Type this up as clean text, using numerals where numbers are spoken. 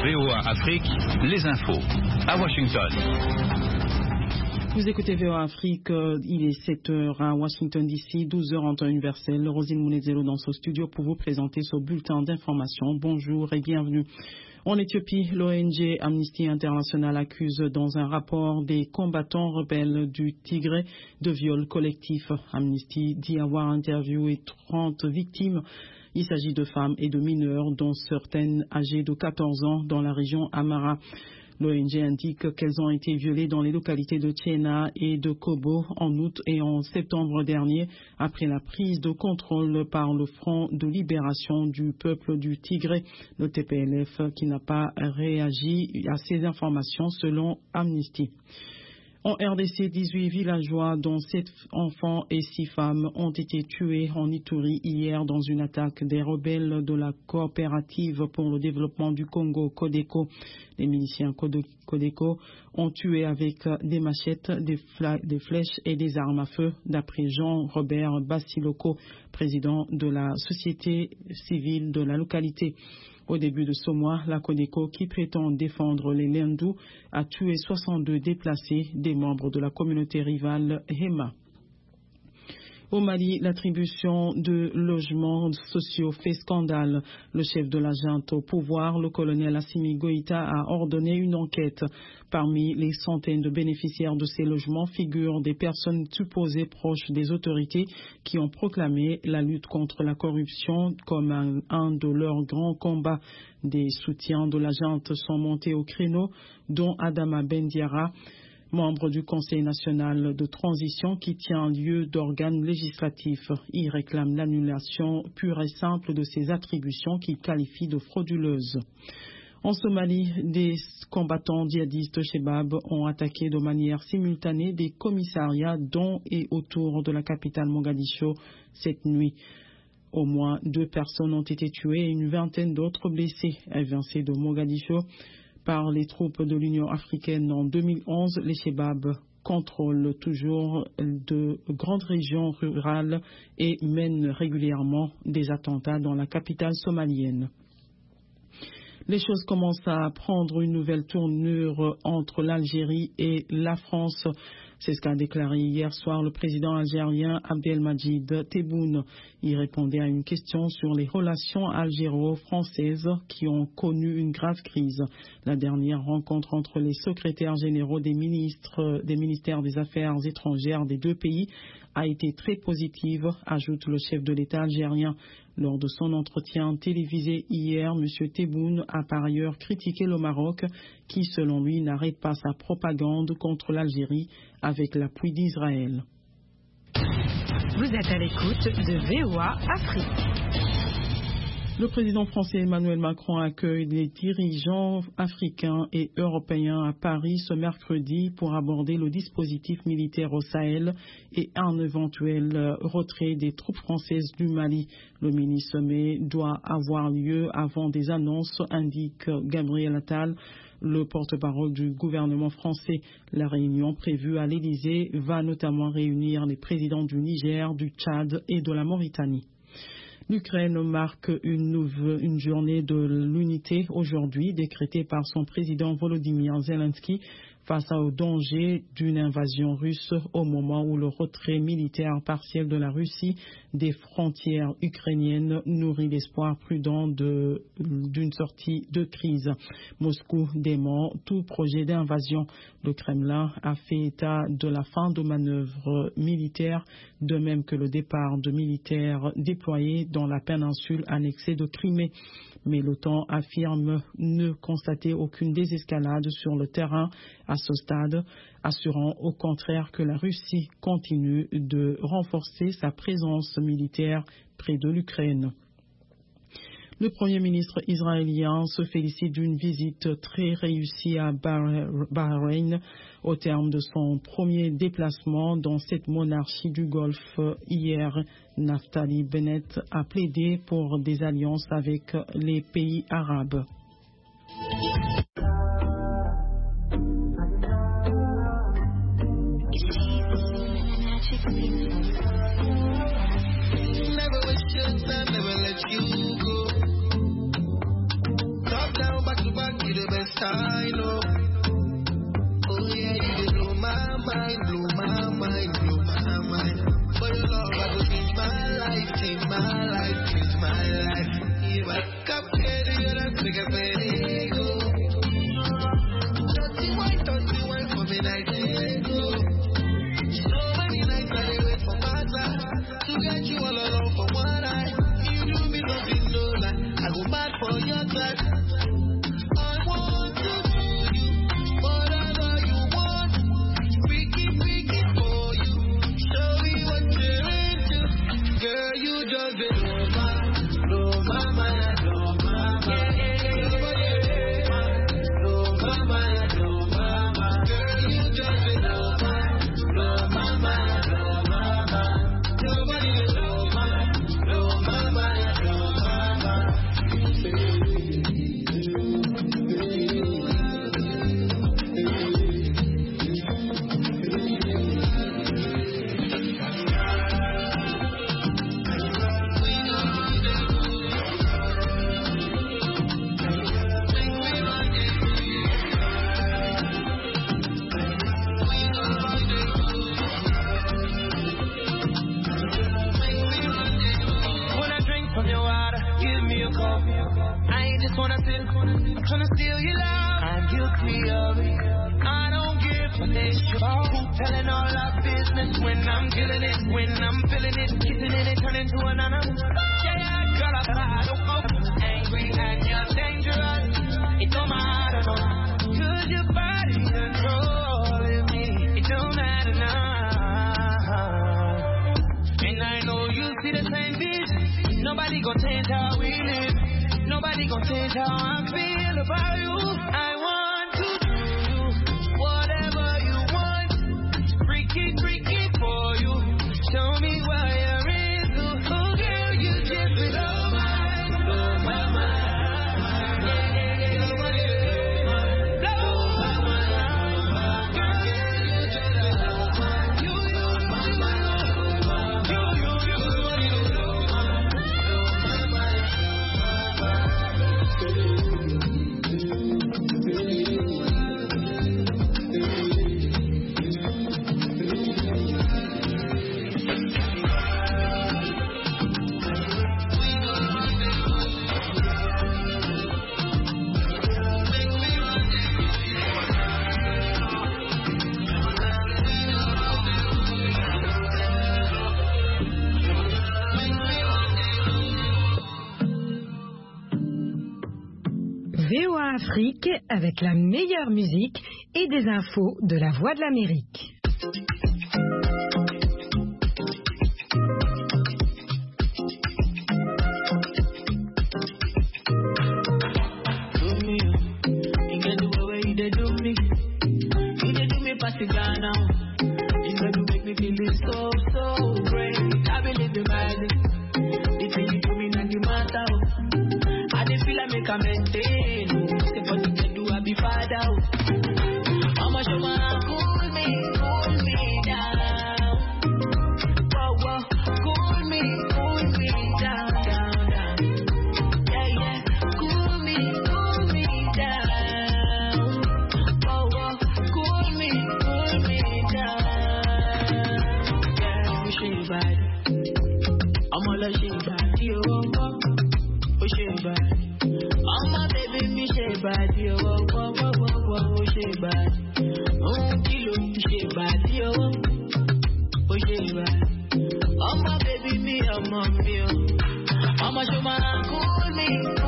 VOA Afrique, les infos. À Washington. Vous écoutez VOA Afrique, il est 7h à Washington DC, 12h en temps universel. Rosine Mounezelo dans ce studio pour vous présenter ce bulletin d'information. Bonjour et bienvenue. En Éthiopie, l'ONG Amnesty International accuse dans un rapport des combattants rebelles du Tigré de viols collectifs. Amnesty dit avoir interviewé 30 victimes. Il s'agit de femmes et de mineurs, dont certaines âgées de 14 ans dans la région Amara. L'ONG indique qu'elles ont été violées dans les localités de Tiena et de Kobo en août et en septembre dernier, après la prise de contrôle par le Front de libération du peuple du Tigré, le TPLF, qui n'a pas réagi à ces informations selon Amnesty. En RDC, 18 villageois, dont 7 enfants et 6 femmes, ont été tués en Ituri hier dans une attaque des rebelles de la coopérative pour le développement du Congo, Codeco. Les miliciens Codeco ont tué avec des machettes, des flèches et des armes à feu, d'après Jean-Robert Bassiloko, président de la société civile de la localité. Au début de ce mois, la Codeco, qui prétend défendre les Lendou, a tué 62 déplacés, des membres de la communauté rivale Hema. Au Mali, l'attribution de logements sociaux fait scandale. Le chef de la junte au pouvoir, le colonel Assimi Goïta, a ordonné une enquête. Parmi les centaines de bénéficiaires de ces logements figurent des personnes supposées proches des autorités qui ont proclamé la lutte contre la corruption comme un de leurs grands combats. Des soutiens de la junte sont montés au créneau, dont Adama Bendiara, membre du Conseil national de transition qui tient lieu d'organes législatifs. Il réclame l'annulation pure et simple de ces attributions qu'il qualifie de frauduleuses. En Somalie, des combattants djihadistes Chebab ont attaqué de manière simultanée des commissariats dans et autour de la capitale Mogadiscio cette nuit. Au moins 2 personnes ont été tuées et une vingtaine d'autres blessées. Évincées de Mogadiscio par les troupes de l'Union africaine en 2011, les Chebab contrôlent toujours de grandes régions rurales et mènent régulièrement des attentats dans la capitale somalienne. Les choses commencent à prendre une nouvelle tournure entre l'Algérie et la France. C'est ce qu'a déclaré hier soir le président algérien Abdelmadjid Tebboune. Il répondait à une question sur les relations algéro-françaises qui ont connu une grave crise. La dernière rencontre entre les secrétaires généraux des ministères des Affaires étrangères des 2 pays a été très positive, ajoute le chef de l'État algérien. Lors de son entretien télévisé hier, M. Tebboune a par ailleurs critiqué le Maroc qui, selon lui, n'arrête pas sa propagande contre l'Algérie avec l'appui d'Israël. Vous êtes à l'écoute de VOA Afrique. Le président français Emmanuel Macron accueille les dirigeants africains et européens à Paris ce mercredi pour aborder le dispositif militaire au Sahel et un éventuel retrait des troupes françaises du Mali. Le mini-sommet doit avoir lieu avant des annonces, indique Gabriel Attal, le porte-parole du gouvernement français. La réunion prévue à l'Élysée va notamment réunir les présidents du Niger, du Tchad et de la Mauritanie. L'Ukraine marque une journée de l'unité aujourd'hui, décrétée par son président Volodymyr Zelensky face au danger d'une invasion russe au moment où le retrait militaire partiel de la Russie des frontières ukrainiennes nourrit l'espoir prudent d'une sortie de crise. Moscou dément tout projet d'invasion. Le Kremlin a fait état de la fin de manœuvres militaires, de même que le départ de militaires déployés dans la péninsule annexée de Crimée. Mais l'OTAN affirme ne constater aucune désescalade sur le terrain à ce stade, assurant au contraire que la Russie continue de renforcer sa présence militaire près de l'Ukraine. Le Premier ministre israélien se félicite d'une visite très réussie à Bahreïn au terme de son premier déplacement dans cette monarchie du Golfe. Hier, Naftali Bennett a plaidé pour des alliances avec les pays arabes. bad for your class. I want to do you whatever you want. Freaky for you. Show me what you're into. Girl, you just blow my mind, blow my mind. Blow my mind, blow my mind. Girl, you just blow my mind, blow my mind. Nobody blow my mind, blow my mind. When I drink from your water, give me a cup. I ain't just wanna sip, I'm tryna steal your love. I'm guilty of it. I don't give a damn. Who's telling all our business when I'm killing it, when I'm feeling it, kissing it and turning to another. Yeah, girl, I don't know. Angry and you're dangerous. It don't matter, no. 'Cause your body controlling me. It don't matter now. And I know you see the same vision. Nobody gon' change how we live. Nobody gon' change how I feel about you. I want to do you whatever you want. Freaky for you. Show me what you're into. Oh girl, you just blow my mind. Yeah. Blow my mind. Girl, you just blow my mind. You. VOA Afrique avec la meilleure musique et des infos de la Voix de l'Amérique. I'ma show my cool me.